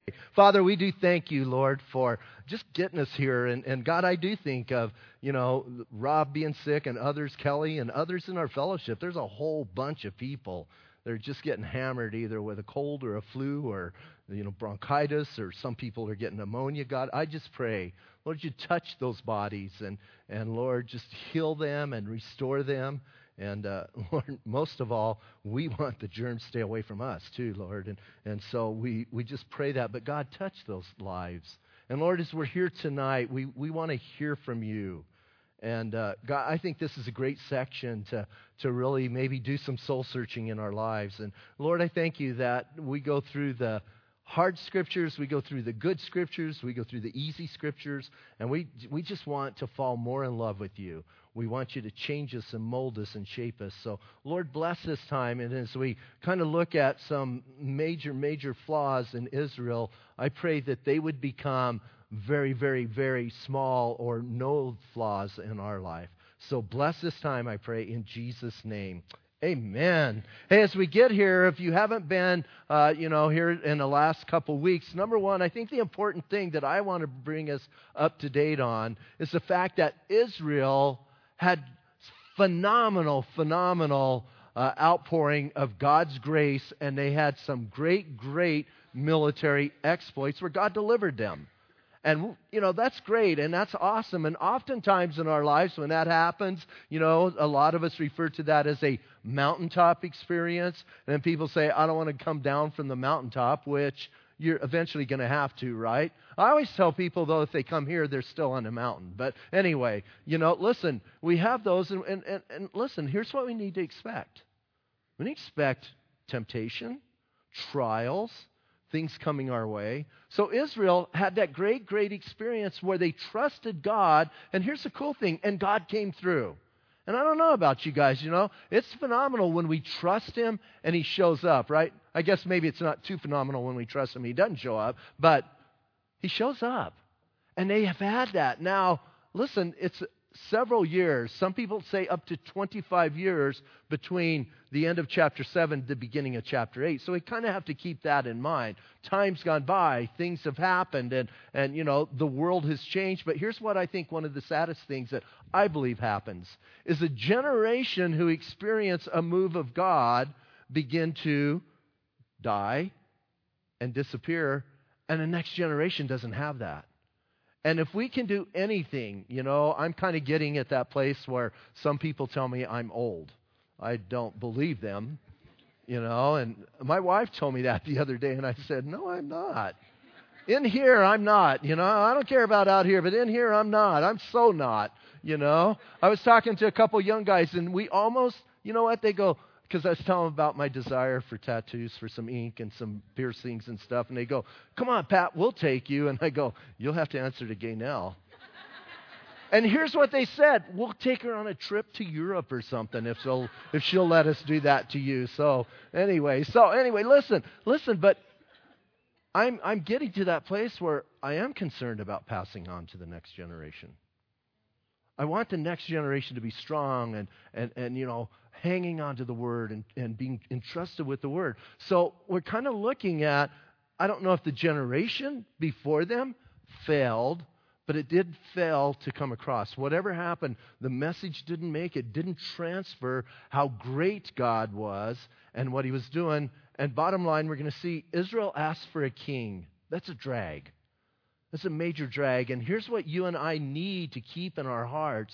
Father, we do thank you, Lord, for just getting us here. And God, I do think of, Rob being sick and others, Kelly and others in our fellowship. There's a whole bunch of people that are just getting hammered either with a cold or a flu or, bronchitis, or some people are getting pneumonia. God, I just pray, Lord, you touch those bodies and Lord, just heal them and restore them. And Lord, most of all, we want the germs to stay away from us too, Lord. And so we just pray that. But God, touch those lives. And Lord, as we're here tonight, we want to hear from you. And God, I think this is a great section to really maybe do some soul searching in our lives. And Lord, I thank you that we go through the hard scriptures, we go through the good scriptures, we go through the easy scriptures, and we just want to fall more in love with you. We want you to change us and mold us and shape us. So, Lord, bless this time. And as we kind of look at some major flaws in Israel, I pray that they would become very, very, very small or no flaws in our life. So bless this time, I pray, in Jesus' name. Amen. Hey, as we get here, if you haven't been, here in the last couple weeks, number one, I think the important thing that I want to bring us up to date on is the fact that Israel had phenomenal outpouring of God's grace, and they had some great military exploits where God delivered them. And, that's great, and that's awesome. And oftentimes in our lives when that happens, a lot of us refer to that as a mountaintop experience. And then people say, I don't want to come down from the mountaintop, which you're eventually going to have to, right? I always tell people, though, if they come here, they're still on the mountain. But anyway, listen, we have those, and listen, here's what we need to expect. We need to expect temptation, trials, things coming our way. So Israel had that great experience where they trusted God, and here's the cool thing, and God came through. And I don't know about you guys, it's phenomenal when we trust Him and He shows up, right? I guess maybe it's not too phenomenal when we trust Him, He doesn't show up, but He shows up. And they have had that. Now, listen, it's several years, some people say up to 25 years between the end of chapter 7 the beginning of chapter 8. So we kind of have to keep that in mind. Time's gone by, things have happened, and the world has changed. But here's what I think one of the saddest things that I believe happens is a generation who experience a move of God begin to die and disappear, and the next generation doesn't have that. And if we can do anything, I'm kind of getting at that place where some people tell me I'm old. I don't believe them, and my wife told me that the other day, and I said, no, I'm not. In here, I'm not, I don't care about out here, but in here, I'm not. I'm so not, I was talking to a couple young guys, and we almost, they go, because I was telling them about my desire for tattoos, for some ink and some piercings and stuff. And they go, come on, Pat, we'll take you. And I go, you'll have to answer to Gaynell. And here's what they said. We'll take her on a trip to Europe or something if she'll let us do that to you. So anyway, listen, but I'm getting to that place where I am concerned about passing on to the next generation. I want the next generation to be strong and hanging on to the Word and being entrusted with the Word. So we're kind of looking at, I don't know if the generation before them failed, but it did fail to come across. Whatever happened, the message didn't make it, didn't transfer how great God was and what He was doing. And bottom line, we're going to see Israel asked for a king. That's a drag. That's a major drag. And here's what you and I need to keep in our hearts.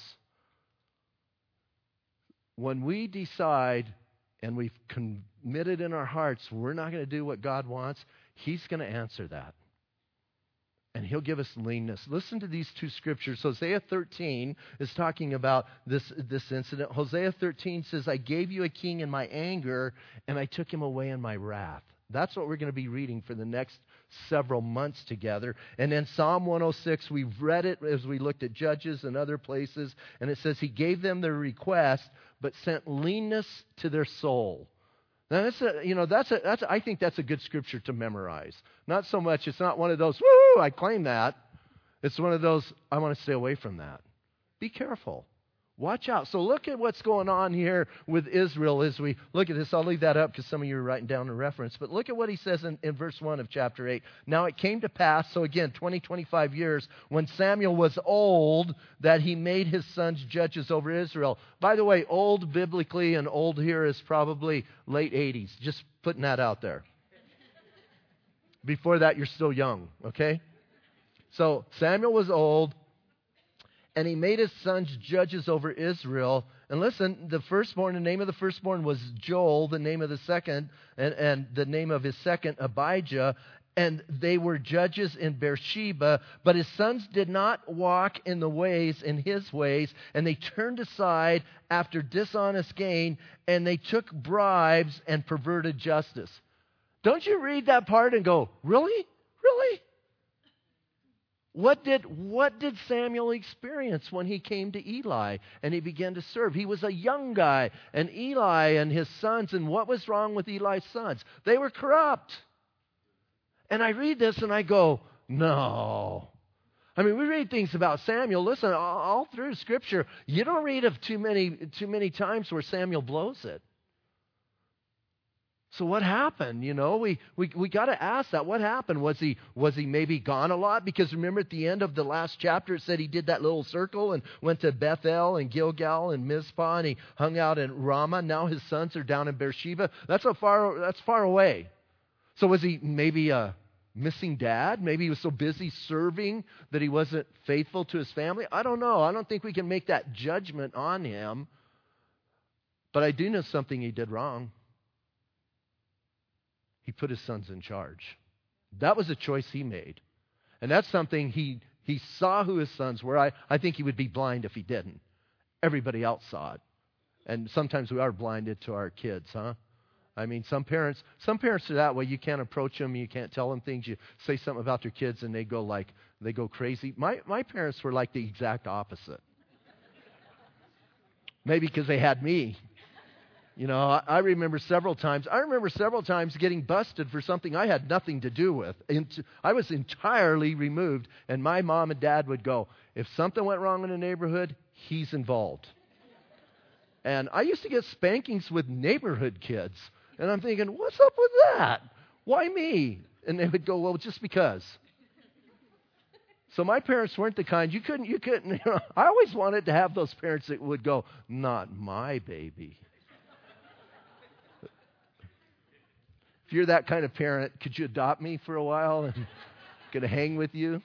When we decide and we've committed in our hearts we're not going to do what God wants, He's going to answer that. And He'll give us leanness. Listen to these two scriptures. Hosea 13 is talking about this incident. Hosea 13 says, I gave you a king in my anger, and I took him away in my wrath. That's what we're going to be reading for the next several months together. And then Psalm 106, we've read it as we looked at Judges and other places, and it says He gave them their request, but sent leanness to their soul. Now, I think that's a good scripture to memorize. Not so much, it's not one of those, woo, I claim that. It's one of those, I want to stay away from that. Be careful. Watch out. So look at what's going on here with Israel as we look at this. I'll leave that up because some of you are writing down a reference. But look at what he says in verse 1 of chapter 8. Now it came to pass, so again, 25 years, when Samuel was old, that he made his sons judges over Israel. By the way, old biblically and old here is probably late 80s. Just putting that out there. Before that, you're still young, okay? So Samuel was old. And he made his sons judges over Israel. And listen, the name of the firstborn was Joel, the name of the second, and the name of his second, Abijah. And they were judges in Beersheba. But his sons did not walk in his ways, and they turned aside after dishonest gain, and they took bribes and perverted justice. Don't you read that part and go, really? Really? What did Samuel experience when he came to Eli and he began to serve? He was a young guy, and Eli and his sons, and what was wrong with Eli's sons? They were corrupt. And I read this and I go, no. I mean, we read things about Samuel. Listen, all through Scripture, you don't read of too many times where Samuel blows it. So what happened? You know, we got to ask that. What happened? Was he maybe gone a lot? Because remember at the end of the last chapter, it said he did that little circle and went to Bethel and Gilgal and Mizpah, and he hung out in Ramah. Now his sons are down in Beersheba. That's far away. So was he maybe a missing dad? Maybe he was so busy serving that he wasn't faithful to his family? I don't know. I don't think we can make that judgment on him. But I do know something he did wrong. He put his sons in charge. That was a choice he made. And that's something he saw who his sons were. I think he would be blind if he didn't. Everybody else saw it. And sometimes we are blinded to our kids, huh? I mean, some parents are that way. You can't approach them. You can't tell them things. You say something about their kids and they go crazy. My parents were like the exact opposite. Maybe because they had me. You know, I remember several times getting busted for something I had nothing to do with. I was entirely removed, and my mom and dad would go, if something went wrong in the neighborhood, he's involved. And I used to get spankings with neighborhood kids, and I'm thinking, what's up with that? Why me? And they would go, well, just because. So my parents weren't the kind, you couldn't, I always wanted to have those parents that would go, not my baby. If you're that kind of parent, could you adopt me for a while and could I hang with you?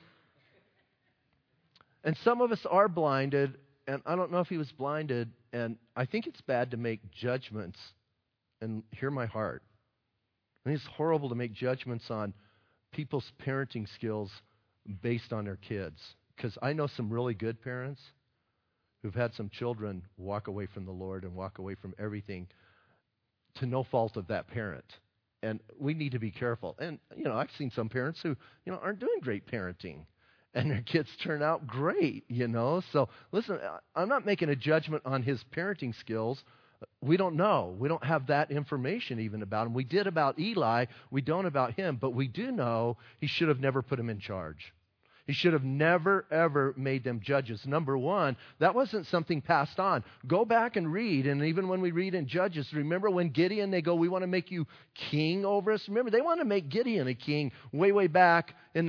And some of us are blinded, and I don't know if he was blinded, and I think it's bad to make judgments, and hear my heart. I think it's horrible to make judgments on people's parenting skills based on their kids, because I know some really good parents who've had some children walk away from the Lord and walk away from everything to no fault of that parent. And we need to be careful. And, I've seen some parents who, aren't doing great parenting. And their kids turn out great, So, listen, I'm not making a judgment on his parenting skills. We don't know. We don't have that information even about him. We did about Eli. We don't about him. But we do know he should have never put him in charge. He should have never, ever made them judges. Number one, that wasn't something passed on. Go back and read, and even when we read in Judges, remember when Gideon, they go, we want to make you king over us? Remember, they want to make Gideon a king way back in,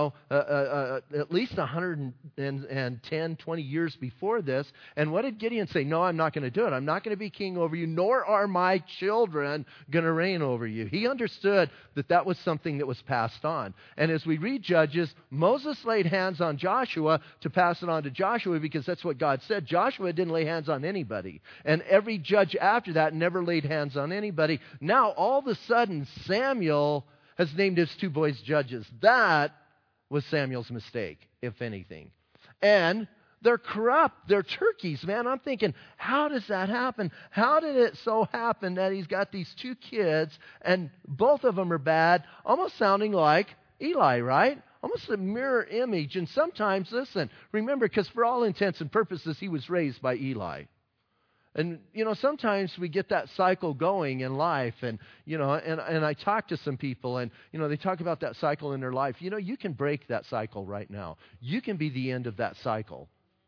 at least 110, 20 years before this. And what did Gideon say? No, I'm not going to do it. I'm not going to be king over you, nor are my children going to reign over you. He understood that was something that was passed on. And as we read Judges, Moses laid hands on Joshua to pass it on to Joshua because that's what God said. Joshua didn't lay hands on anybody. And every judge after that never laid hands on anybody. Now, all of a sudden, Samuel has named his two boys judges. That was Samuel's mistake, if anything. And they're corrupt. They're turkeys, man. I'm thinking, how does that happen? How did it so happen that he's got these two kids and both of them are bad, almost sounding like Eli, right? Almost a mirror image. And sometimes, listen, remember, because for all intents and purposes, he was raised by Eli. And, sometimes we get that cycle going in life. And, and I talk to some people and, they talk about that cycle in their life. You can break that cycle right now. You can be the end of that cycle.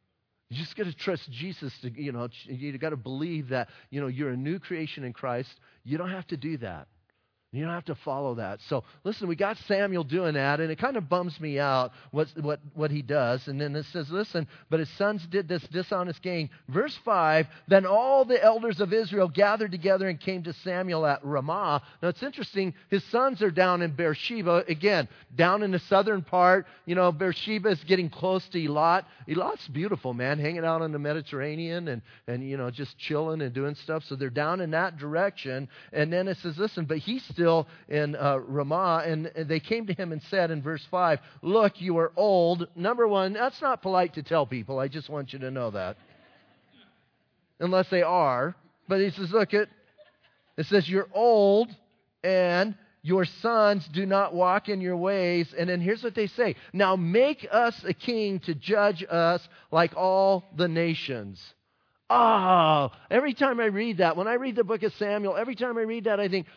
You just got to trust Jesus. You got to believe that, you're a new creation in Christ. You don't have to do that. You don't have to follow that. So listen, we got Samuel doing that, and it kind of bums me out what he does. And then it says, listen, but his sons did this dishonest gain. Verse 5, then all the elders of Israel gathered together and came to Samuel at Ramah. Now it's interesting, his sons are down in Beersheba, again, down in the southern part. Beersheba is getting close to Elat. Elat's beautiful, man, hanging out on the Mediterranean and just chilling and doing stuff. So they're down in that direction. And then it says, listen, but he's still in Ramah, and they came to him and said in verse 5, look, you are old. Number one, that's not polite to tell people. I just want you to know that. Unless they are. But he says, look, it says you're old, and your sons do not walk in your ways. And then here's what they say. Now make us a king to judge us like all the nations. Oh, every time I read that, when I read the book of Samuel, every time I read that, I think,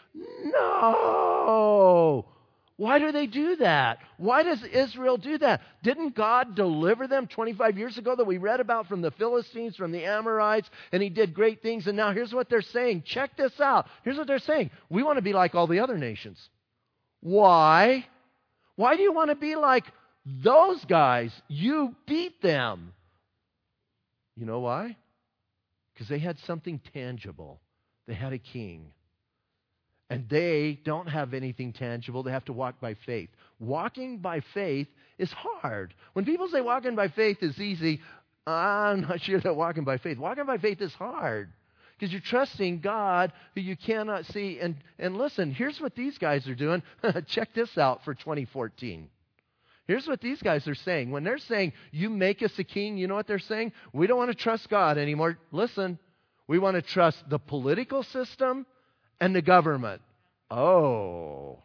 no. Why do they do that? Why does Israel do that? Didn't God deliver them 25 years ago that we read about from the Philistines, from the Amorites, and he did great things? And now here's what they're saying. Check this out. Here's what they're saying. We want to be like all the other nations. Why? Why do you want to be like those guys? You beat them. You know why? Because they had something tangible. They had a king. And they don't have anything tangible. They have to walk by faith. Walking by faith is hard. When people say walking by faith is easy, I'm not sure that walking by faith. Walking by faith is hard. Because you're trusting God who you cannot see. And listen, here's what these guys are doing. Check this out for 2014. Here's what these guys are saying. When they're saying, you make us a king, you know what they're saying? We don't want to trust God anymore. Listen, we want to trust the political system and the government. Oh.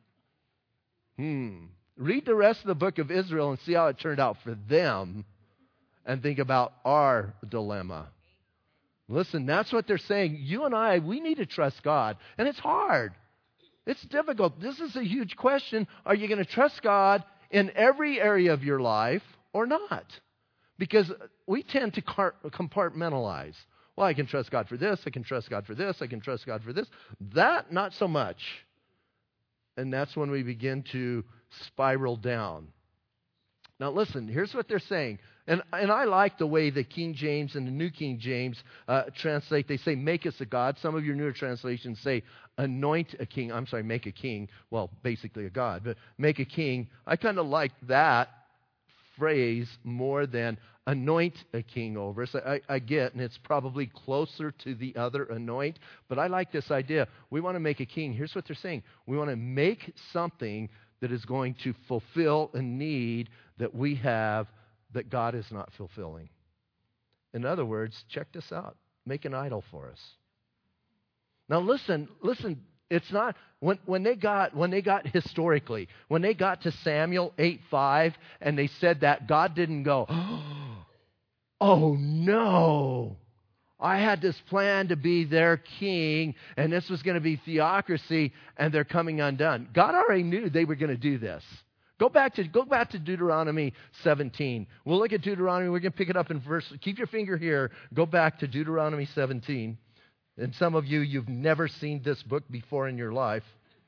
Read the rest of the book of Israel and see how it turned out for them and think about our dilemma. Listen, that's what they're saying. You and I, we need to trust God. And it's hard. It's difficult. This is a huge question. Are you going to trust God in every area of your life or not? Because we tend to compartmentalize. Well, I can trust God for this, I can trust God for this, I can trust God for this. That, not so much. And that's when we begin to spiral down. Now listen, here's what they're saying. And I like the way the King James and the New King James translate. They say, make us a god. Some of your newer translations say, anoint a king. I'm sorry, make a king. Well, basically a god, but make a king. I kind of like that phrase more than anoint a king over us. I get, and it's probably closer to the other anoint, but I like this idea. We want to make a king. Here's what they're saying. We want to make something that is going to fulfill a need that we have that God is not fulfilling. In other words, check this out. Make an idol for us. Now listen, it's not, when they got historically, when they got to Samuel 8:5 and they said that, God didn't go, oh no, I had this plan to be their king and this was going to be theocracy and they're coming undone. God already knew they were going to do this. Go back to Deuteronomy 17. We'll look at Deuteronomy. We're going to pick it up in verse. Keep your finger here. Go back to Deuteronomy 17. And some of you, you've never seen this book before in your life.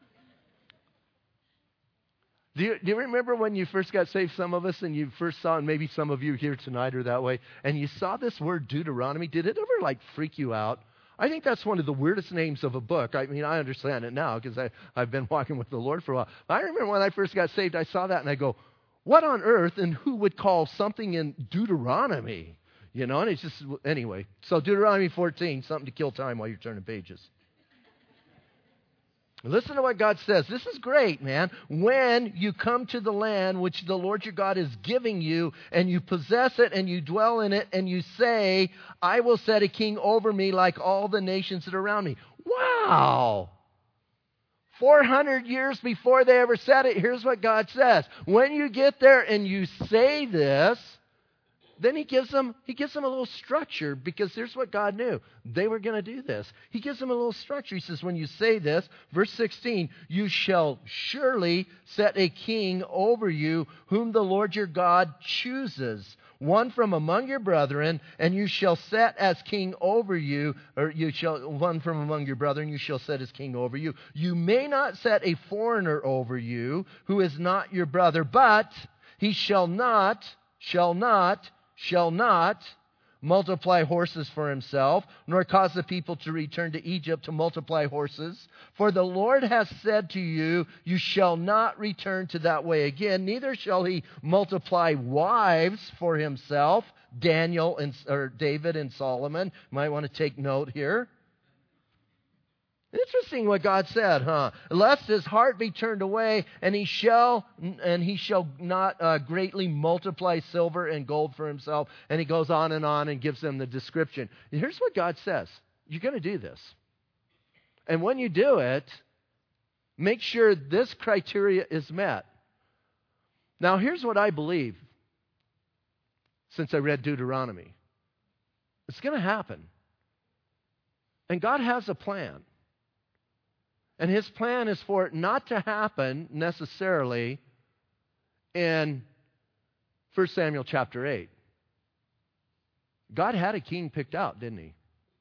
Do you remember when you first got saved, some of us, and you first saw, and maybe some of you here tonight are that way, and you saw this word Deuteronomy? Did it ever freak you out? I think that's one of the weirdest names of a book. I mean, I understand it now because I've been walking with the Lord for a while. I remember when I first got saved, I saw that and I go, what on earth and who would call something in Deuteronomy? And it's just, anyway. So Deuteronomy 14, something to kill time while you're turning pages. Listen to what God says. This is great, man. When you come to the land which the Lord your God is giving you, and you possess it, and you dwell in it, and you say, I will set a king over me like all the nations that are around me. Wow! 400 years before they ever said it, here's what God says. When you get there and you say this, then he gives them a little structure, because here's what God knew. They were going to do this. He gives them a little structure. He says, when you say this, verse 16, you shall surely set a king over you whom the Lord your God chooses. one from among your brethren, and you shall set as king over you, one from among your brethren you shall set as king over you. You may not set a foreigner over you, who is not your brother, but he shall not multiply horses for himself, nor cause the people to return to Egypt to multiply horses. For the Lord has said to you, you shall not return to that way again, neither shall he multiply wives for himself. David and Solomon. You might want to take note here. Interesting what God said, huh? Lest his heart be turned away, and he shall not greatly multiply silver and gold for himself. And he goes on and gives them the description. Here's what God says. You're going to do this. And when you do it, make sure this criteria is met. Now, here's what I believe, since I read Deuteronomy. It's going to happen. And God has a plan. And his plan is for it not to happen necessarily in 1 Samuel chapter 8. God had a king picked out, didn't he?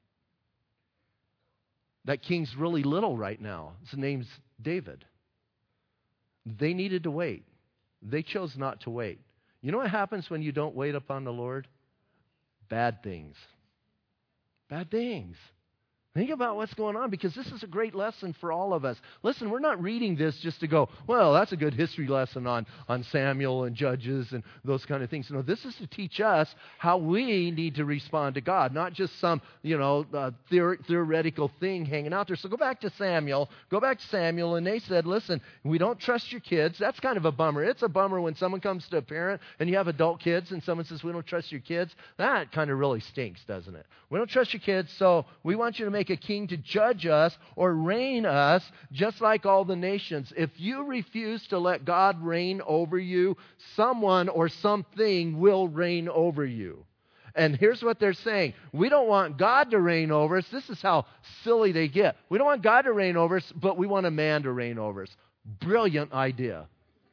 That king's really little right now. His name's David. They needed to wait. They chose not to wait. You know what happens when you don't wait upon the Lord? Bad things. Bad things. Think about what's going on, because this is a great lesson for all of us. Listen, we're not reading this just to go, well, that's a good history lesson on Samuel and Judges and those kind of things. No, this is to teach us how we need to respond to God, not just some, theoretical thing hanging out there. So go back to Samuel, and they said, listen, we don't trust your kids. That's kind of a bummer. It's a bummer when someone comes to a parent and you have adult kids and someone says, we don't trust your kids. That kind of really stinks, doesn't it? We don't trust your kids, so we want you to make a king to judge us or reign us just like all the nations. If you refuse to let God reign over you, someone or something will reign over you. And here's what they're saying. We don't want God to reign over us. This is how silly they get. We don't want God to reign over us, but we want a man to reign over us. Brilliant idea.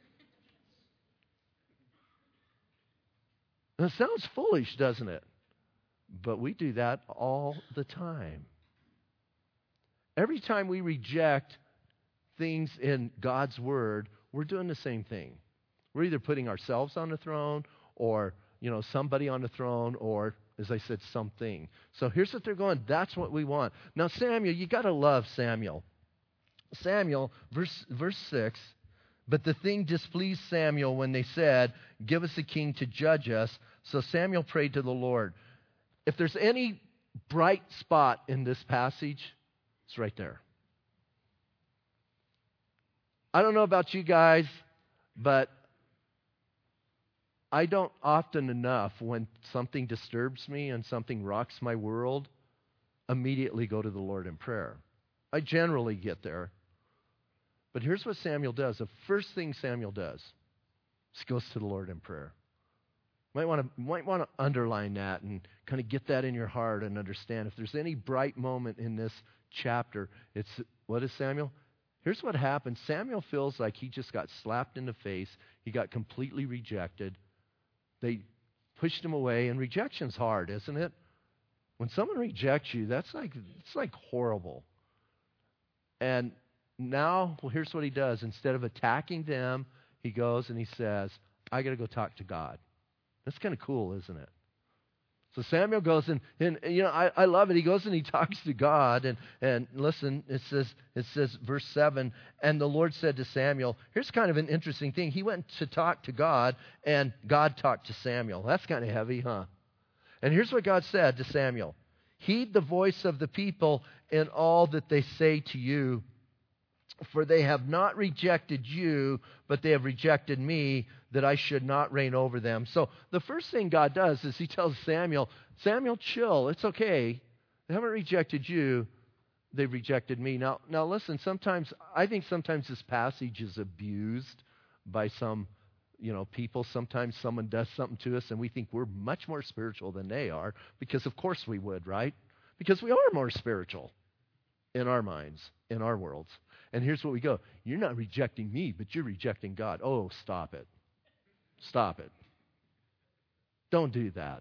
And it sounds foolish, doesn't it? But we do that all the time. Every time we reject things in God's Word, we're doing the same thing. We're either putting ourselves on the throne or, somebody on the throne or, as I said, something. So here's what they're going. That's what we want. Now, Samuel, you got to love Samuel. Samuel, verse 6, but the thing displeased Samuel when they said, give us a king to judge us. So Samuel prayed to the Lord. If there's any bright spot in this passage, it's right there. I don't know about you guys, but I don't often enough, when something disturbs me and something rocks my world, immediately go to the Lord in prayer. I generally get there. But here's what Samuel does. The first thing Samuel does is goes to the Lord in prayer. Might want to underline that and kind of get that in your heart and understand. If there's any bright moment in this chapter, what is Samuel? Here's what happened. Samuel feels like he just got slapped in the face. He got completely rejected. They pushed him away, and rejection's hard, isn't it? When someone rejects you, it's like horrible. And now, here's what he does. Instead of attacking them, he goes and he says, I got to go talk to God. That's kind of cool, isn't it? So Samuel goes and I love it. He goes and he talks to God, and listen, it says verse 7, and the Lord said to Samuel, here's kind of an interesting thing. He went to talk to God, and God talked to Samuel. That's kind of heavy, huh? And here's what God said to Samuel. Heed the voice of the people in all that they say to you, for they have not rejected you, but they have rejected me, that I should not reign over them. So the first thing God does is he tells Samuel, chill. It's okay. They haven't rejected you. They've rejected me. Now listen, I think sometimes this passage is abused by some, people. Sometimes someone does something to us and we think we're much more spiritual than they are, because of course we would, right? Because we are more spiritual in our minds, in our worlds. And here's what we go. You're not rejecting me, but you're rejecting God. Oh, stop it. Stop it. Don't do that.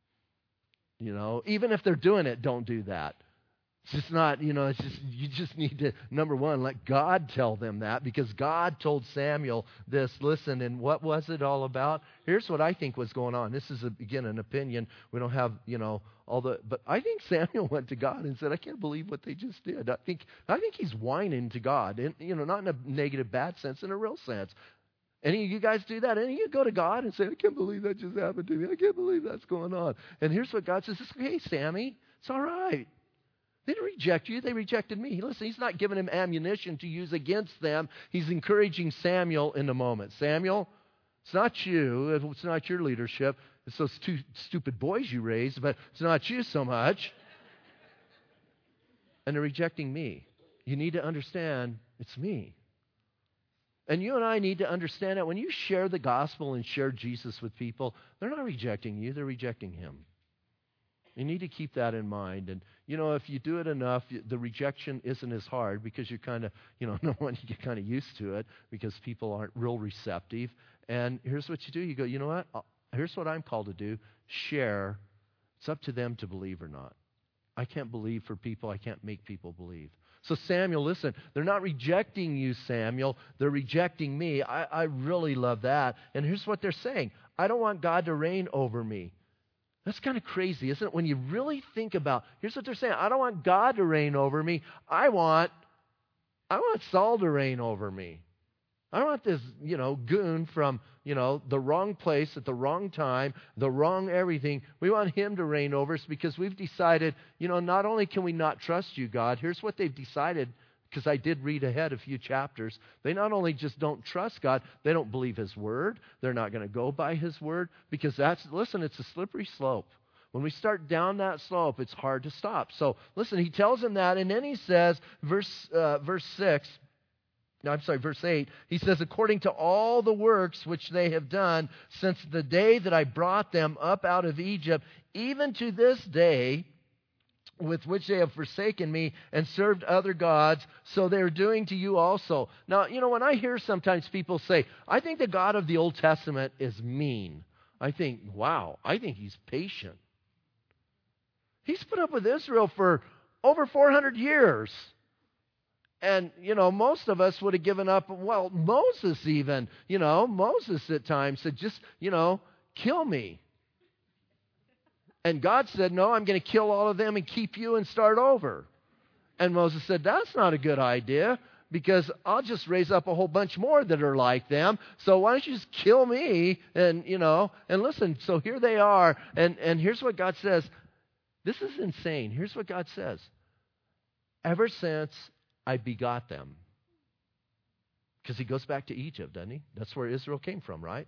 Even if they're doing it, don't do that. It's just not, it's just, you just need to, number one, let God tell them that, because God told Samuel this. Listen, and what was it all about? Here's what I think was going on. This is, again, an opinion. We don't have, but I think Samuel went to God and said, I can't believe what they just did. I think he's whining to God, and, not in a negative, bad sense, in a real sense. Any of you guys do that? Any of you go to God and say, I can't believe that just happened to me. I can't believe that's going on. And here's what God says. Hey, Sammy, it's all right. They didn't reject you. They rejected me. Listen, he's not giving him ammunition to use against them. He's encouraging Samuel in the moment. Samuel, it's not you. It's not your leadership. It's those two stupid boys you raised, but it's not you so much. And they're rejecting me. You need to understand it's me. And you and I need to understand that when you share the gospel and share Jesus with people, they're not rejecting you. They're rejecting him. You need to keep that in mind. And, if you do it enough, the rejection isn't as hard, because you're kind of, number one, you get kind of used to it because people aren't real receptive. And here's what you do. You go, you know what? Here's what I'm called to do. Share. It's up to them to believe or not. I can't believe for people. I can't make people believe. So Samuel, listen, they're not rejecting you, Samuel. They're rejecting me. I really love that. And here's what they're saying. I don't want God to reign over me. That's kind of crazy, isn't it? When you really think about, here's what they're saying. I don't want God to reign over me. I want Saul to reign over me. I don't want this, goon from, the wrong place at the wrong time, the wrong everything. We want him to reign over us because we've decided, not only can we not trust you, God, here's what they've decided, because I did read ahead a few chapters. They not only just don't trust God, they don't believe his word. They're not going to go by his word, because it's a slippery slope. When we start down that slope, it's hard to stop. So listen, he tells them that, and then he says, verse 8, he says, according to all the works which they have done since the day that I brought them up out of Egypt, even to this day, with which they have forsaken me and served other gods, so they're doing to you also. Now, when I hear sometimes people say, I think the God of the Old Testament is mean, I think, wow, I think he's patient. He's put up with Israel for over 400 years. And, most of us would have given up. Well, Moses even, Moses at times said, just, kill me. And God said, no, I'm going to kill all of them and keep you and start over. And Moses said, that's not a good idea, because I'll just raise up a whole bunch more that are like them. So why don't you just kill me? And, and listen, so here they are. And here's what God says. This is insane. Here's what God says. Ever since I begot them. Because he goes back to Egypt, doesn't he? That's where Israel came from, right?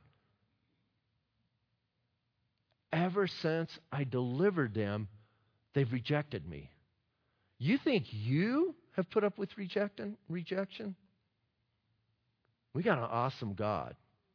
Ever since I delivered them, they've rejected me. You think you have put up with rejection? We got an awesome God.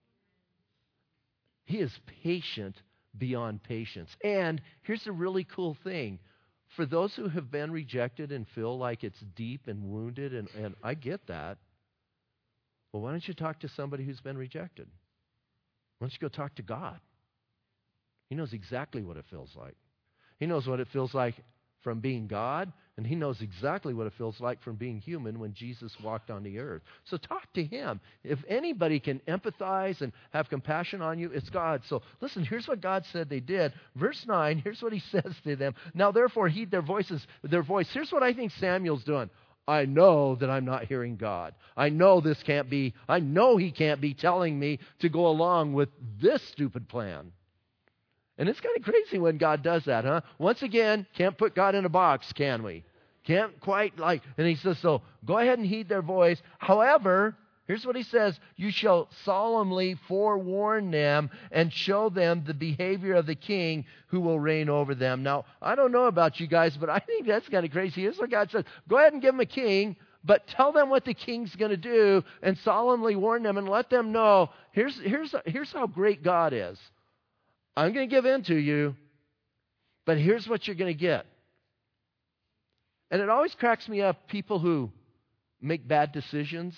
He is patient beyond patience. And here's the really cool thing. For those who have been rejected and feel like it's deep and wounded, and I get that, well, why don't you talk to somebody who's been rejected? Why don't you go talk to God? He knows exactly what it feels like. He knows what it feels like from being God, and he knows exactly what it feels like from being human when Jesus walked on the earth. So talk to him. If anybody can empathize and have compassion on you, it's God. So listen, here's what God said they did. Verse 9, here's what he says to them. Now therefore heed their voice. Here's what I think Samuel's doing. I know that I'm not hearing God. I know he can't be telling me to go along with this stupid plan. And it's kind of crazy when God does that, huh? Once again, can't put God in a box, can we? Can't quite and he says, so go ahead and heed their voice. However, here's what he says, you shall solemnly forewarn them and show them the behavior of the king who will reign over them. Now, I don't know about you guys, but I think that's kind of crazy. Here's what God says, go ahead and give them a king, but tell them what the king's going to do and solemnly warn them and let them know, here's how great God is. I'm going to give in to you, but here's what you're going to get. And it always cracks me up, people who make bad decisions,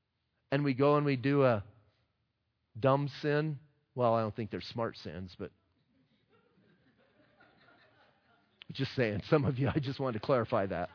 and we go and we do a dumb sin. Well, I don't think they're smart sins, but Just saying. Some of you, I just wanted to clarify that.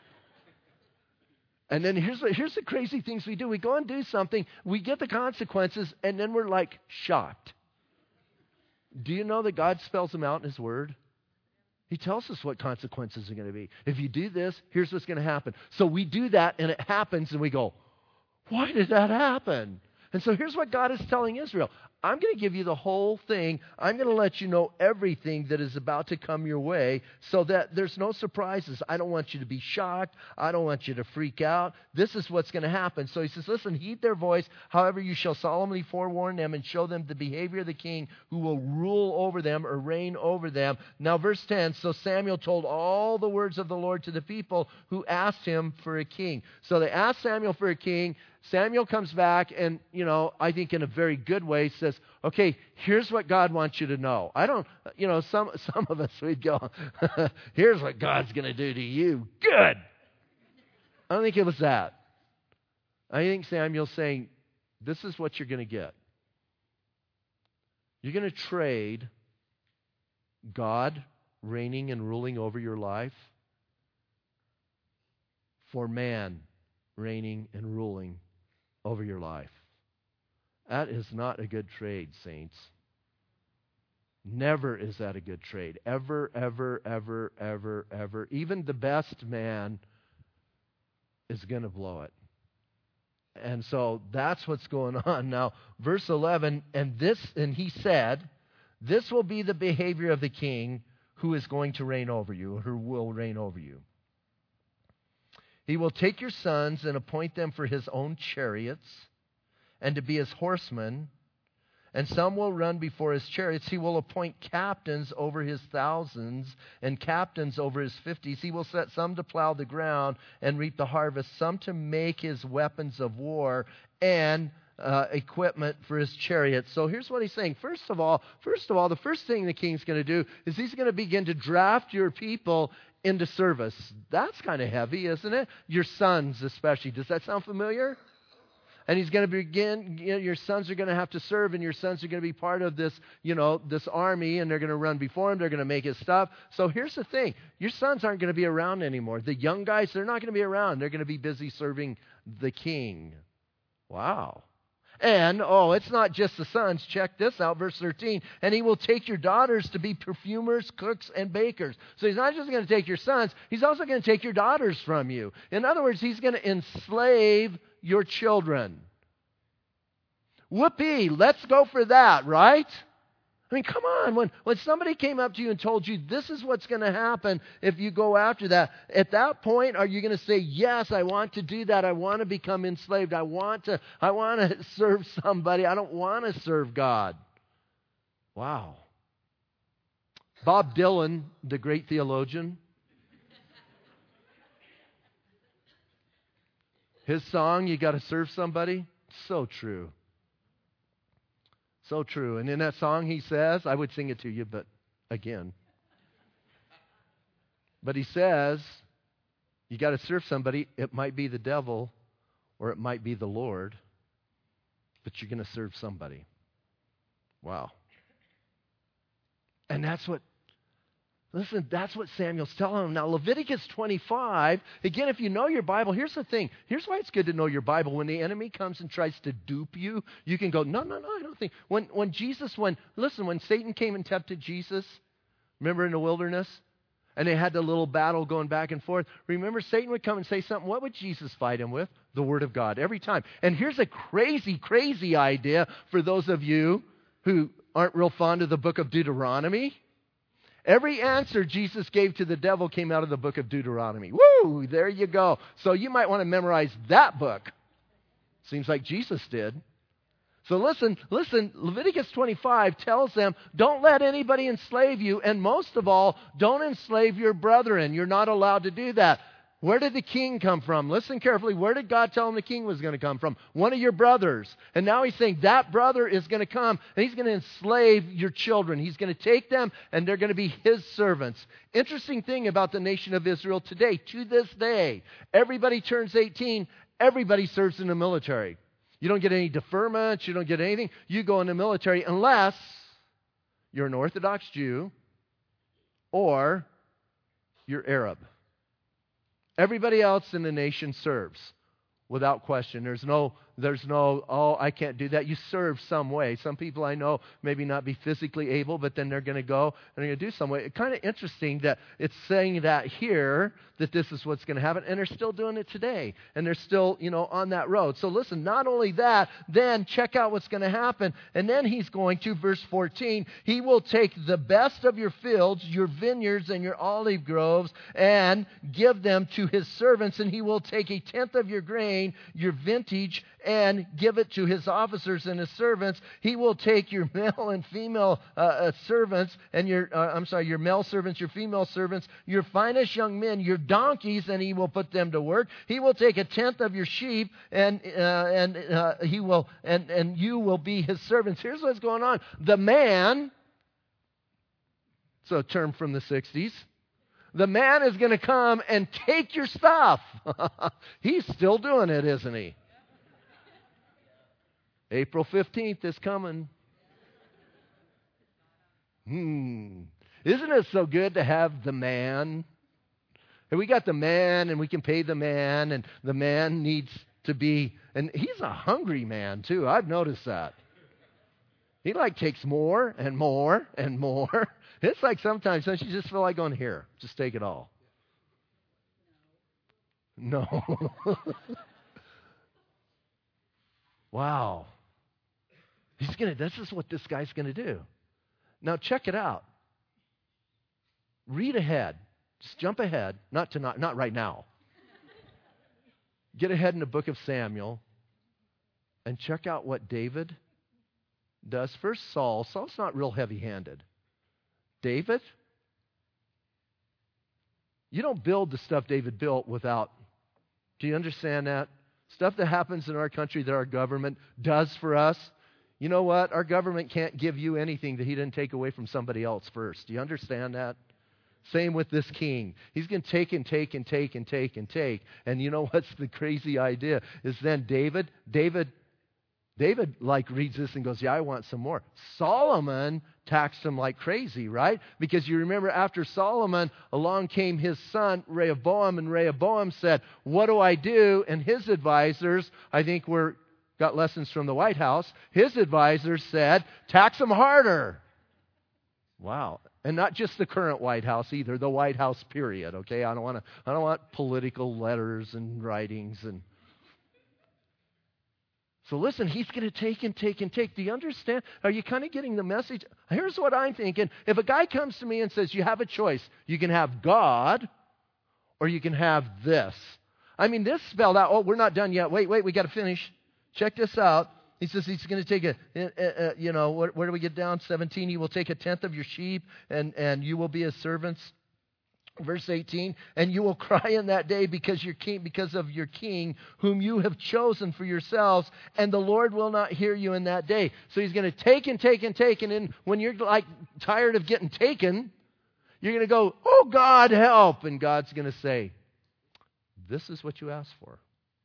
And then here's the crazy things we do. We go and do something, we get the consequences, and then we're like shocked. Do you know that God spells them out in His Word? He tells us what consequences are going to be. If you do this, here's what's going to happen. So we do that, and it happens, and we go, why did that happen? And so here's what God is telling Israel. I'm going to give you the whole thing. I'm going to let you know everything that is about to come your way so that there's no surprises. I don't want you to be shocked. I don't want you to freak out. This is what's going to happen. So he says, listen, heed their voice. However, you shall solemnly forewarn them and show them the behavior of the king who will rule over them or reign over them. Now, verse 10, so Samuel told all the words of the Lord to the people who asked him for a king. So they asked Samuel for a king. Samuel comes back and, I think in a very good way says, okay, here's what God wants you to know. I don't, some of us, we'd go, here's what God's going to do to you. Good. I don't think it was that. I think Samuel's saying, this is what you're going to get. You're going to trade God reigning and ruling over your life for man reigning and ruling over your life. That is not a good trade, saints. Never is that a good trade. Ever, ever, ever, ever, ever. Even the best man is going to blow it. And so that's what's going on. Now, verse 11, and he said, this will be the behavior of the king who is going to reign over you, or who will reign over you. He will take your sons and appoint them for his own chariots and to be his horsemen, and some will run before his chariots. He will appoint captains over his thousands and captains over his 50s. He will set some to plow the ground and reap the harvest, some to make his weapons of war and equipment for his chariots. So here's what he's saying. First of all, the first thing the king's going to do is he's going to begin to draft your people into service. That's kind of heavy, isn't it? Your sons especially. Does that sound familiar? And he's going to begin, your sons are going to have to serve, and your sons are going to be part of this, this army, and they're going to run before him. They're going to make his stuff. So here's the thing. Your sons aren't going to be around anymore. The young guys, they're not going to be around. They're going to be busy serving the king. Wow. And, it's not just the sons. Check this out, verse 13. And he will take your daughters to be perfumers, cooks, and bakers. So he's not just going to take your sons. He's also going to take your daughters from you. In other words, he's going to enslave your children. Whoopee, let's go for that, right? I mean, come on. When somebody came up to you and told you this is what's going to happen if you go after that, at that point, are you going to say, yes, I want to do that. I want to become enslaved. I want to serve somebody. I don't want to serve God. Wow. Bob Dylan, the great theologian, his song, You Got to Serve Somebody, so true. So true. And in that song he says, I would sing it to you, but again. But he says, you got to serve somebody. It might be the devil or it might be the Lord, but you're going to serve somebody. Wow. And that's what Samuel's telling him. Now, Leviticus 25, again, if you know your Bible, here's the thing. Here's why it's good to know your Bible. When the enemy comes and tries to dupe you, you can go, no, I don't think. When Satan came and tempted Jesus, remember in the wilderness? And they had the little battle going back and forth. Remember, Satan would come and say something. What would Jesus fight him with? The Word of God, every time. And here's a crazy, crazy idea for those of you who aren't real fond of the book of Deuteronomy. Every answer Jesus gave to the devil came out of the book of Deuteronomy. Woo! There you go. So you might want to memorize that book. Seems like Jesus did. So listen, Leviticus 25 tells them, don't let anybody enslave you, and most of all, don't enslave your brethren. You're not allowed to do that. Where did the king come from? Listen carefully. Where did God tell him the king was going to come from? One of your brothers. And now he's saying that brother is going to come and he's going to enslave your children. He's going to take them and they're going to be his servants. Interesting thing about the nation of Israel today, to this day, everybody turns 18, everybody serves in the military. You don't get any deferments, you don't get anything. You go in the military unless you're an Orthodox Jew or you're Arab. Everybody else in the nation serves without question. There's no, oh, I can't do that. You serve some way. Some people I know maybe not be physically able, but then they're going to go and they're going to do some way. It's kind of interesting that it's saying that here, that this is what's going to happen, and they're still doing it today, and they're still, on that road. So listen, not only that, then check out what's going to happen, and then he's going to, verse 14, he will take the best of your fields, your vineyards, and your olive groves, and give them to his servants, and he will take a tenth of your grain, your vintage, and give it to his officers and his servants. He will take your male and female servants, and your male servants, your female servants, your finest young men, your donkeys, and he will put them to work. He will take a tenth of your sheep, and you will be his servants. Here's what's going on. The man, it's a term from the 60s, the man is going to come and take your stuff. He's still doing it, isn't he? April 15th is coming. Isn't it so good to have the man? And we got the man, and we can pay the man, and the man needs to be, and he's a hungry man too. I've noticed that. He takes more and more and more. It's like sometimes don't you just feel like going, here, just take it all. No. Wow. This is what this guy's going to do. Now check it out. Read ahead. Just jump ahead. Not right now. Get ahead in the book of Samuel and check out what David does. First Saul. Saul's not real heavy-handed. David? You don't build the stuff David built without. Do you understand that? Stuff that happens in our country that our government does for us. You know what? Our government can't give you anything that he didn't take away from somebody else first. Do you understand that? Same with this king. He's going to take and take and take and take and take. And you know what's the crazy idea? Is then David reads this and goes, yeah, I want some more. Solomon taxed him like crazy, right? Because you remember after Solomon, along came his son Rehoboam, and Rehoboam said, what do I do? And his advisors, I think got lessons from the White House. His advisors said, tax them harder. Wow. And not just the current White House either, the White House period, okay? I don't want political letters and writings and so listen, he's going to take and take and take. Do you understand? Are you kind of getting the message? Here's what I'm thinking. If a guy comes to me and says, you have a choice. You can have God or you can have this. I mean, this spelled out, oh, we're not done yet. Wait, we got to finish. Check this out. He says he's going to take where do we get down? 17, he will take a tenth of your sheep and you will be his servants. Verse 18, and you will cry in that day because of your king, whom you have chosen for yourselves, and the Lord will not hear you in that day. So he's going to take and take and take, and then when you're tired of getting taken, you're going to go, oh God, help. And God's going to say, this is what you asked for.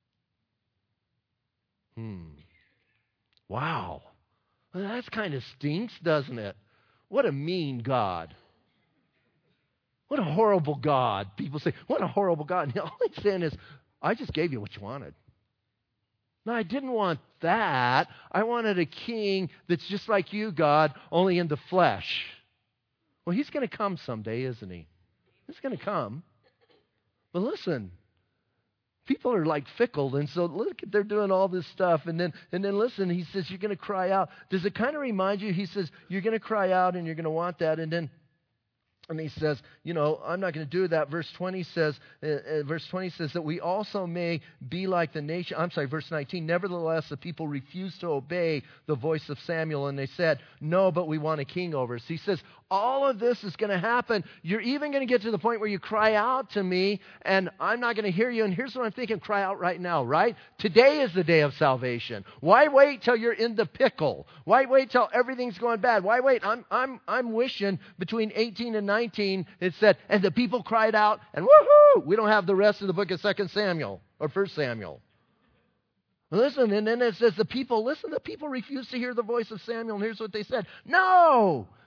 Wow. Well, that kind of stinks, doesn't it? What a mean God. What a horrible God. People say, what a horrible God. And all he's saying is, I just gave you what you wanted. No, I didn't want that. I wanted a king that's just like you, God, only in the flesh. Well, he's going to come someday, isn't he? He's going to come. But listen, people are fickle, and so look, they're doing all this stuff, and then listen, he says, you're going to cry out. Does it kind of remind you, he says, you're going to cry out and you're going to want that, and he says, I'm not going to do that. Verse 20 says that we also may be like the nation. Verse 19. Nevertheless, the people refused to obey the voice of Samuel, and they said, no, but we want a king over us. He says, all of this is going to happen. You're even going to get to the point where you cry out to me, and I'm not going to hear you. And here's what I'm thinking, cry out right now, right? Today is the day of salvation. Why wait till you're in the pickle? Why wait till everything's going bad? Why wait? I'm wishing between 18 and 19, it said, and the people cried out, and woohoo! We don't have the rest of the book of 2 Samuel or 1 Samuel. Listen, and then it says the people refused to hear the voice of Samuel, and here's what they said. No!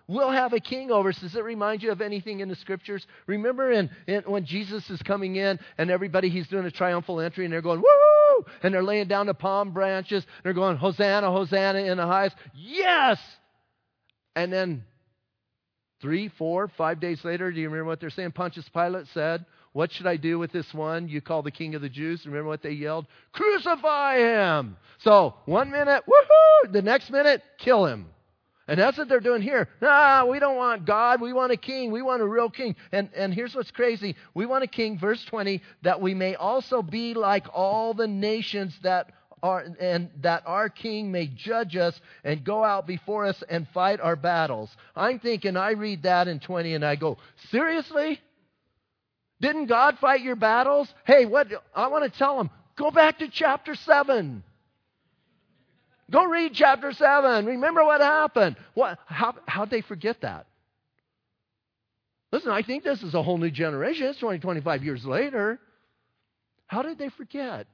we'll have a king over us. Does it remind you of anything in the Scriptures? Remember when Jesus is coming in and everybody, he's doing a triumphal entry and they're going, woo! And they're laying down the palm branches. They're going, Hosanna, Hosanna in the highest. Yes! And then 3, 4, 5 days later, do you remember what they're saying? Pontius Pilate said, what should I do with this one you call the King of the Jews? Remember what they yelled? Crucify him! So, 1 minute, woohoo! The next minute, kill him. And that's what they're doing here. We don't want God. We want a king. We want a real king. And here's what's crazy. We want a king, verse 20, that we may also be like all the nations that our king may judge us and go out before us and fight our battles. I'm thinking, I read that in 20 and I go, seriously? Didn't God fight your battles? Hey, what I want to tell them, go back to chapter 7. Go read chapter 7. Remember what happened. How'd they forget that? Listen, I think this is a whole new generation. It's 20, 25 years later. How did they forget?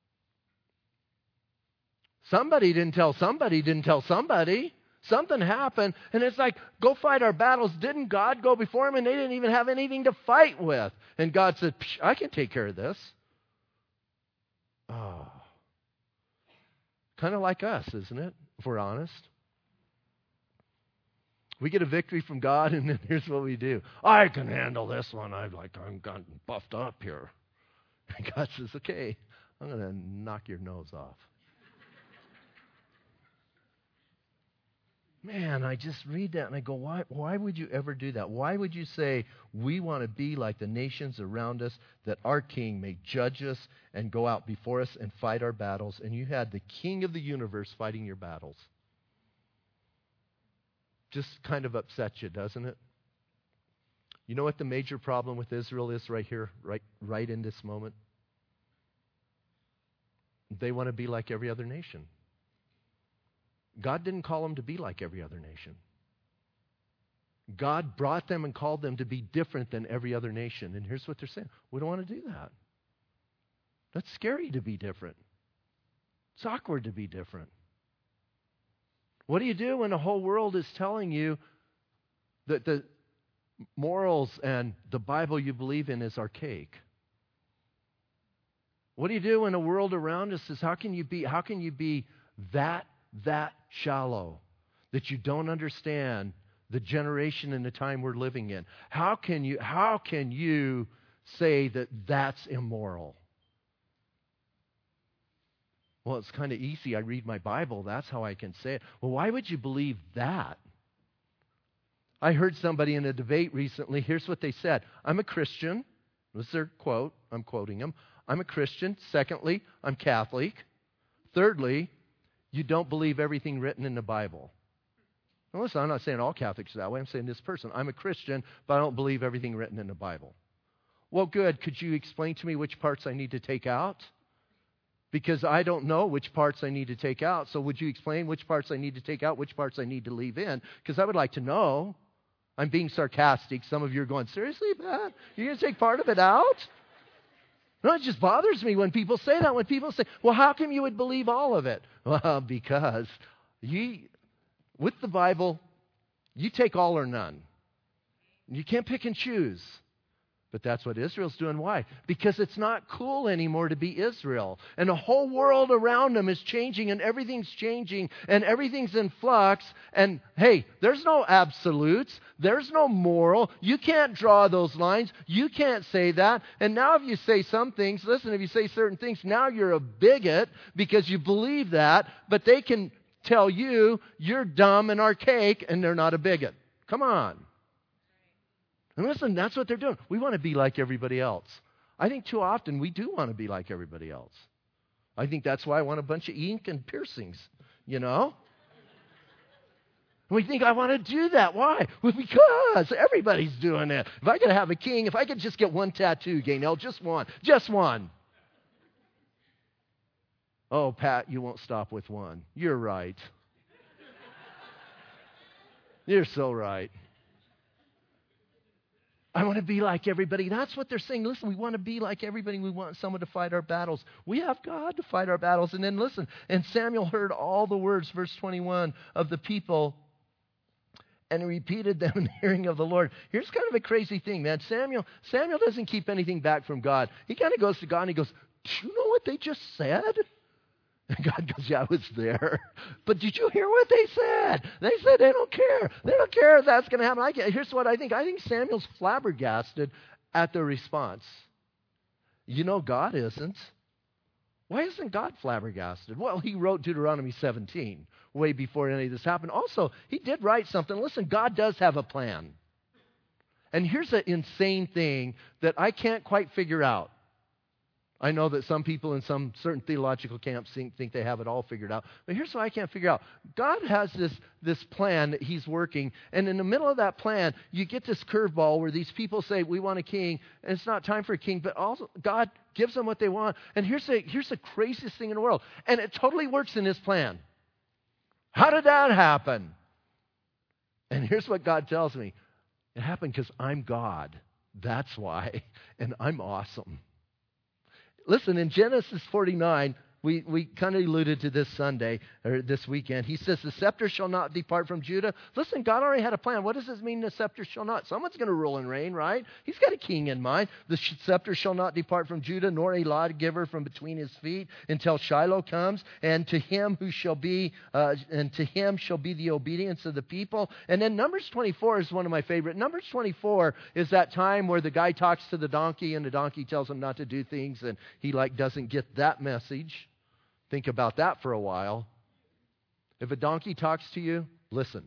Somebody didn't tell somebody, didn't tell somebody. Something happened, and it's like, go fight our battles. Didn't God go before them? And they didn't even have anything to fight with. And God said, I can take care of this. Oh. Kind of like us, isn't it? If we're honest. We get a victory from God, and then here's what we do. I can handle this one. I'm gotten buffed up here. And God says, okay, I'm going to knock your nose off. Man, I just read that and I go, why would you ever do that? Why would you say, we want to be like the nations around us, that our king may judge us and go out before us and fight our battles? And you had the king of the universe fighting your battles. Just kind of upsets you, doesn't it? You know what the major problem with Israel is right here, right in this moment? They want to be like every other nation. God didn't call them to be like every other nation. God brought them and called them to be different than every other nation. And here's what they're saying. We don't want to do that. That's scary to be different. It's awkward to be different. What do you do when the whole world is telling you that the morals and the Bible you believe in is archaic? What do you do when the world around us says, how can you be that shallow, that you don't understand the generation and the time we're living in? How can you say that that's immoral? Well, it's kind of easy. I read my Bible. That's how I can say it. Well, why would you believe that? I heard somebody in a debate recently. Here's what they said. I'm a Christian. This is their quote. I'm quoting them. I'm a Christian. Secondly, I'm Catholic. Thirdly, you don't believe everything written in the Bible. Now listen, I'm not saying all Catholics are that way. I'm saying this person. I'm a Christian, but I don't believe everything written in the Bible. Well, good. Could you explain to me which parts I need to take out? Because I don't know which parts I need to take out. So would you explain which parts I need to take out, which parts I need to leave in? Because I would like to know. I'm being sarcastic. Some of you are going, seriously, Pat? You're going to take part of it out? No, it just bothers me when people say that. When people say, well, how come you would believe all of it? Well, because with the Bible, you take all or none. You can't pick and choose. But that's what Israel's doing. Why? Because it's not cool anymore to be Israel. And the whole world around them is changing, and everything's changing, and everything's in flux. And hey, there's no absolutes. There's no moral. You can't draw those lines. You can't say that. And now if you say some things, listen, if you say certain things, now you're a bigot because you believe that. But they can tell you you're dumb and archaic, and they're not a bigot. Come on. And listen, that's what they're doing. We want to be like everybody else. I think too often we do want to be like everybody else. I think that's why I want a bunch of ink and piercings, you know? And we think, I want to do that. Why? Well, because everybody's doing it. If I could have a king, if I could just get one tattoo, Gaynell, just one. Just one. Oh, Pat, you won't stop with one. You're right. You're so right. I want to be like everybody. That's what they're saying. Listen, we want to be like everybody. We want someone to fight our battles. We have God to fight our battles. And then listen, and Samuel heard all the words, verse 21, of the people. and repeated them in the hearing of the Lord. Here's kind of a crazy thing, man. Samuel doesn't keep anything back from God. He kind of goes to God and he goes, do you know what they just said? And God goes, yeah, I was there. But did you hear what they said? They said they don't care. They don't care if that's going to happen. Here's what I think. I think Samuel's flabbergasted at the response. You know, God isn't. Why isn't God flabbergasted? Well, he wrote Deuteronomy 17 way before any of this happened. Also, he did write something. Listen, God does have a plan. And here's an insane thing that I can't quite figure out. I know that some people in some certain theological camps think they have it all figured out. But here's what I can't figure out. God has this plan that he's working. And in the middle of that plan, you get this curveball where these people say, we want a king. And it's not time for a king. But also, God gives them what they want. And here's the craziest thing in the world. And it totally works in his plan. How did that happen? And here's what God tells me. It happened because I'm God. That's why. And I'm awesome. Listen, in Genesis 49, we kind of alluded to this Sunday, or this weekend. He says, the scepter shall not depart from Judah. Listen, God already had a plan. What does this mean, the scepter shall not? Someone's going to rule and reign, right? He's got a king in mind. The scepter shall not depart from Judah, nor a lawgiver from between his feet, until Shiloh comes, and to him shall be the obedience of the people. And then Numbers 24 is one of my favorite. Numbers 24 is that time where the guy talks to the donkey, and the donkey tells him not to do things, and he doesn't get that message. Think about that for a while. If a donkey talks to you, listen.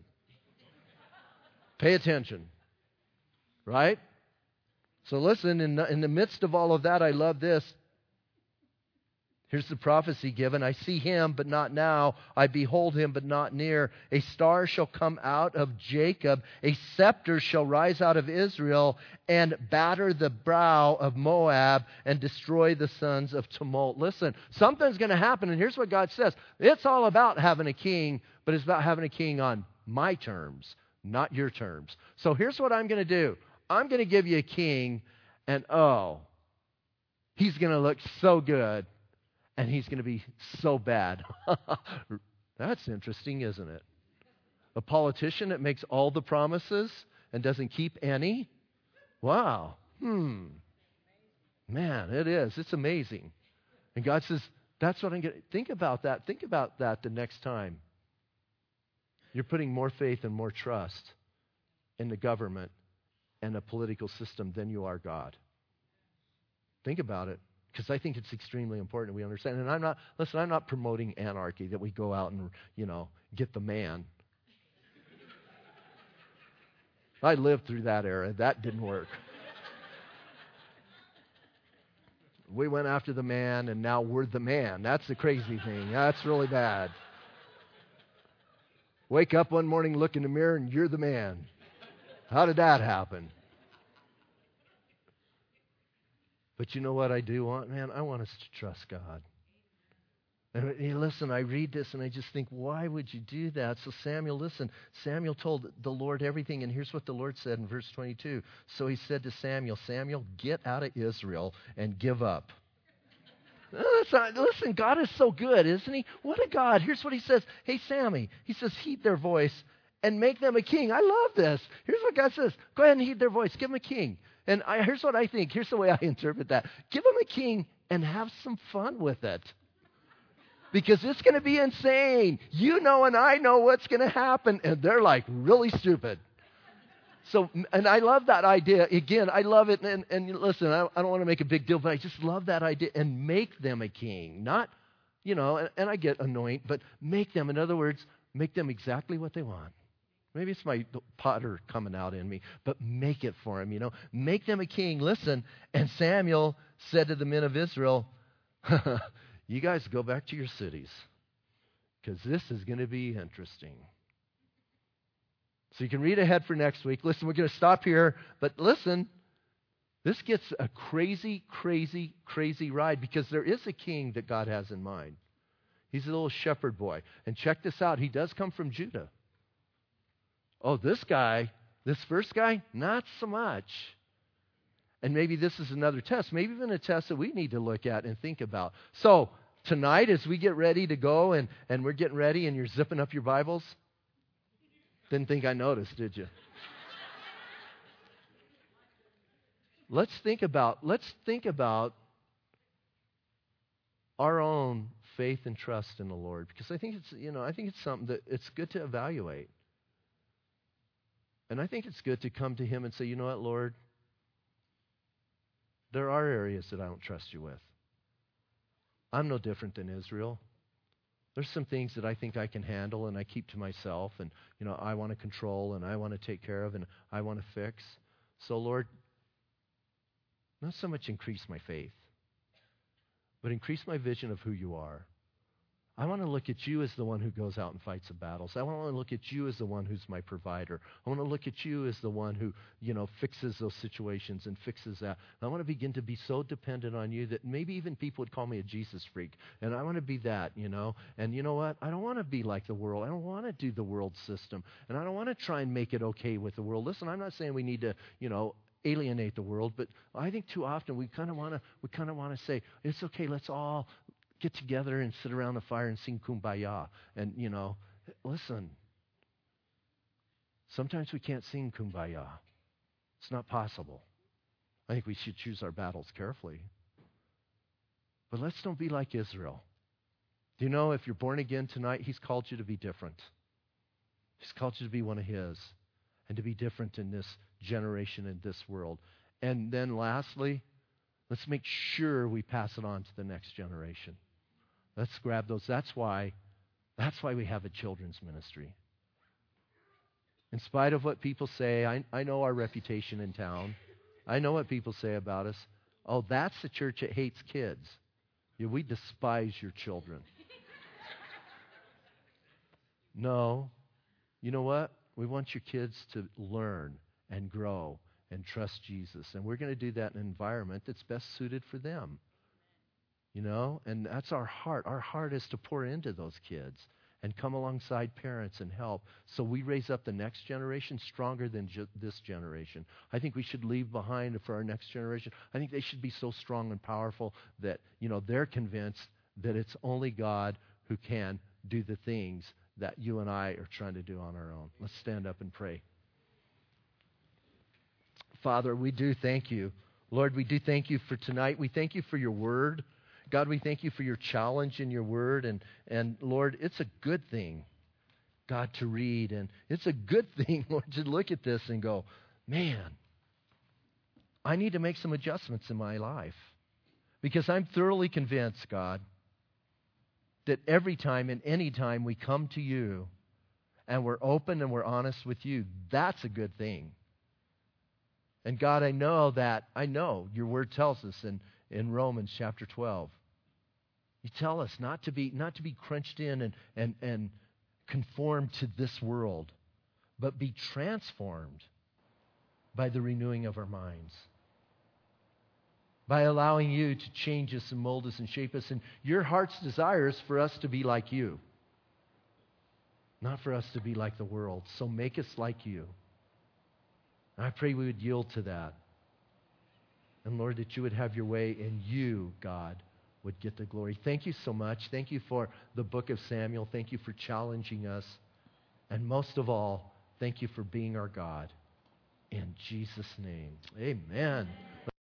Pay attention. Right? So listen, in the midst of all of that, I love this. Here's the prophecy given. I see him, but not now. I behold him, but not near. A star shall come out of Jacob. A scepter shall rise out of Israel and batter the brow of Moab and destroy the sons of tumult. Listen, something's going to happen. And here's what God says. It's all about having a king, but it's about having a king on my terms, not your terms. So here's what I'm going to do. I'm going to give you a king, and he's going to look so good. And he's going to be so bad. That's interesting, isn't it? A politician that makes all the promises and doesn't keep any? Wow. Man, it is. It's amazing. And God says, that's what I'm going to... Think about that. Think about that the next time. You're putting more faith and more trust in the government and the political system than you are God. Think about it. Because I think it's extremely important that we understand. And I'm not promoting anarchy, that we go out and, get the man. I lived through that era. That didn't work. We went after the man, and now we're the man. That's the crazy thing. That's really bad. Wake up one morning, look in the mirror, and you're the man. How did that happen? But you know what I do want, man? I want us to trust God. And listen, I read this and I just think, why would you do that? So Samuel, listen, Samuel told the Lord everything, and here's what the Lord said in verse 22. So he said to Samuel, Samuel, get out of Israel and give up. Listen, God is so good, isn't he? What a God. Here's what he says. Hey, Sammy, he says, heed their voice and make them a king. I love this. Here's what God says. Go ahead and heed their voice. Give them a king. And here's what I think. Here's the way I interpret that. Give them a king and have some fun with it. Because it's going to be insane. You know and I know what's going to happen. And they're like really stupid. So, and I love that idea. Again, I love it. And listen, I don't want to make a big deal, but I just love that idea. And make them a king. Not, and I get anoint, but make them. In other words, make them exactly what they want. Maybe it's my Potter coming out in me, but make it for him, Make them a king. Listen, and Samuel said to the men of Israel, you guys go back to your cities, because this is going to be interesting. So you can read ahead for next week. Listen, we're going to stop here, but listen, this gets a crazy, crazy, crazy ride, because there is a king that God has in mind. He's a little shepherd boy. And check this out. He does come from Judah. Oh, this first guy, not so much. And maybe this is another test, maybe even a test that we need to look at and think about. So tonight, as we get ready to go and we're getting ready and you're zipping up your Bibles, Didn't think I noticed, did you? Let's think about our own faith and trust in the Lord, because I think it's something that it's good to evaluate. And I think it's good to come to him and say, you know what, Lord, there are areas that I don't trust you with. I'm no different than Israel. There's some things that I think I can handle and I keep to myself, and I want to control and I want to take care of and I want to fix. So Lord, not so much increase my faith, but increase my vision of who you are. I want to look at you as the one who goes out and fights the battles. I want to look at you as the one who's my provider. I want to look at you as the one who, fixes those situations and fixes that. And I want to begin to be so dependent on you that maybe even people would call me a Jesus freak. And I want to be that, And you know what? I don't want to be like the world. I don't want to do the world system. And I don't want to try and make it okay with the world. Listen, I'm not saying we need to, alienate the world, but I think too often we kind of want to say, it's okay, let's all get together and sit around the fire and sing Kumbaya. And, listen, sometimes we can't sing Kumbaya. It's not possible. I think we should choose our battles carefully. But let's don't be like Israel. Do you know, if you're born again tonight, he's called you to be different. He's called you to be one of his and to be different in this generation, in this world. And then lastly, let's make sure we pass it on to the next generation. Let's grab those. That's why we have a children's ministry. In spite of what people say, I know our reputation in town. I know what people say about us. Oh, that's the church that hates kids. Yeah, we despise your children. No. You know what? We want your kids to learn and grow and trust Jesus. And we're going to do that in an environment that's best suited for them. And that's our heart. Our heart is to pour into those kids and come alongside parents and help, so we raise up the next generation stronger than this generation. I think we should leave behind for our next generation. I think they should be so strong and powerful that, they're convinced that it's only God who can do the things that you and I are trying to do on our own. Let's stand up and pray. Father, we do thank you. Lord, we do thank you for tonight. We thank you for your word. God, we thank you for your challenge in your word. And Lord, it's a good thing, God, to read. And it's a good thing, Lord, to look at this and go, man, I need to make some adjustments in my life. Because I'm thoroughly convinced, God, that every time and any time we come to you and we're open and we're honest with you, that's a good thing. And God, I know your word tells us in Romans chapter 12. You tell us not to be crunched in and conformed to this world, but be transformed by the renewing of our minds. By allowing you to change us and mold us and shape us. And your heart's desire is for us to be like you, not for us to be like the world. So make us like you. And I pray we would yield to that. And Lord, that you would have your way and you, God, would get the glory. Thank you so much. Thank you for the book of Samuel. Thank you for challenging us. And most of all, thank you for being our God. In Jesus' name, amen.